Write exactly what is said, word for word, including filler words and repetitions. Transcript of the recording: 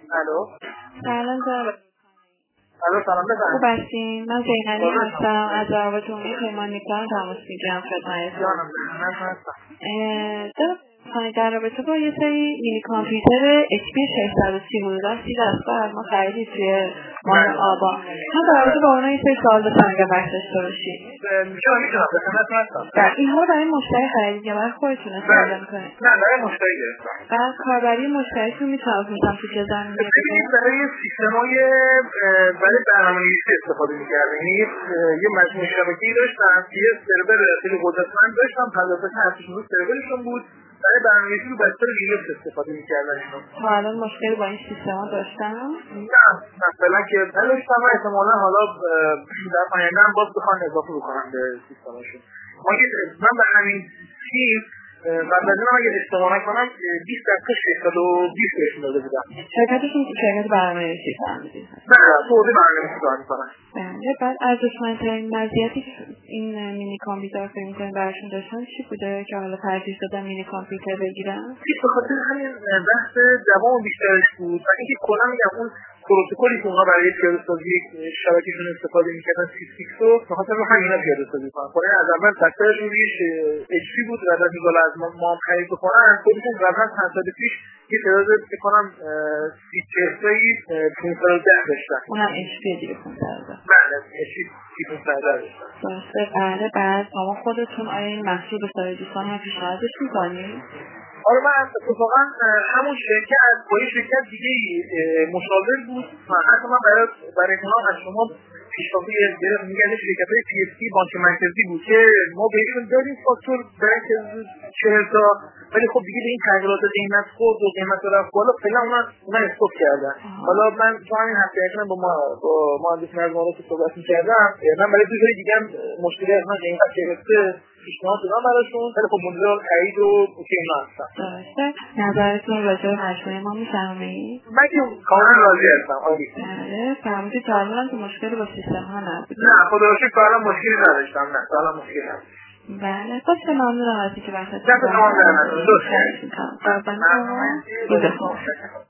الو سلام جناب. الو سلام بفرمایید. خوب هستین؟ من زینبی هستم از روابط عمومی پیمانکار تماس میگیرم خدمتتون. جانم من هستم. جناب خانه در رابطه با یه سری مینی کامپیوتر اچ پی ششصد و سی حدود سی دستگاه از ما خریدید توی ماه آبان. من در رابطه با اونها یه سری سوال داشتم اگر وقت داشته باشید. میتونم میتونم به خدمتتون هستم. در اینها رو برای مشتری خریدید یا برای خودتون استفاده میکنید؟ نه برای مشتری گرفتم. بعد کاربری مشتریتون میتونم میتونم تو چه زمینه ببینید برای سیستم‌های برای برنامه‌نویسی استفاده می‌کردم. یعنی یه مجموعه شبکه‌ای داشتم که یه سرور خیلی قدرتمند داشتم، پرداخت هستشون رو سرورشون بود. برای برنامه‌نویسی رو بستر لینوکس استفاده می‌کردن اینا. تا الان مشکلی با این سیستم‌ها داشتن؟ نه مثلا که نداشتم و احتمالاً حالا در آینده هم باز بخوان اضافه بکنم به سیستمشون. ما من به همین چیز بعد از اینم اگه اشتباه نکنم بیست دقیقه ششصد و بیست بهشون داده بودم. شرکتشون شرکت برنامه‌نویسی فهمیدید؟ نه تو حوزه برنامه‌نویسی کار می‌کنن. بله. بعد ارزشمندترین مزیتی که این مینی کامپیوتر فکر می‌کنید براشون داشتن چی بوده که حالا ترجیح دادن مینی کامپیوتر بگیرن؟ به خاطر همین بحث دوام بیشترش بود و اینکه کلا میگم اون پروتکلی که اونها برای پیاده‌سازی شبکه‌شون استفاده می‌کردن سی سیکس رو به خاطر همینا پیاده‌سازی کنن. خب از اول تسترشون روش اچ پی بود و بعد دیگه از ما ما خرید بکنن خودشون قبلا چند سال پیش یه تعداد فکر کنم سی چهارصد پانصد و ده داشتن. اونم اچ پی دیگه پانصد. بله اچ پی پانصد داشتن. درسته. بله. بعد شما خودتون آیا این محصول به سایر دوستان هم پیشنهادش می‌کنید؟ آره من اتفاقا همون شرکت با یه شرکت دیگه مشاور بود و حتی من برای برای اونها از شما پیشنهاد گرفتم. میگن شرکت‌های پی اس پی بانک مرکزی بود که ما بهشون دادیم فاکتور برای چهل تا ولی خب دیگه به این تغییرات قیمت خورد و قیمت رفت بالا فعلا اونا اونا استاپ کردن. حالا من تو همین هفته اخیر با ما با مهندس نظارت صحبت می‌کردم. من برای دو جای دیگه هم مشکلی از من قیمت گرفته پیشنهاد دادم براشون ولی خب مدل خرید و اوکی اونا هستن. درسته. نظرتون راجع به مجموعه ما می‌فرمایید؟ من که کاملا راضی هستم. عالی. بله. فرمودید تا الان که مشکلی با سیستم ها نبود. نه خدا رو شکر تا الان مشکلی نداشتم. نه تا الان مشکلی نداشتم. بله. خب ممنونم از اینکه وقتتون دست شما در نظر. لطفاً.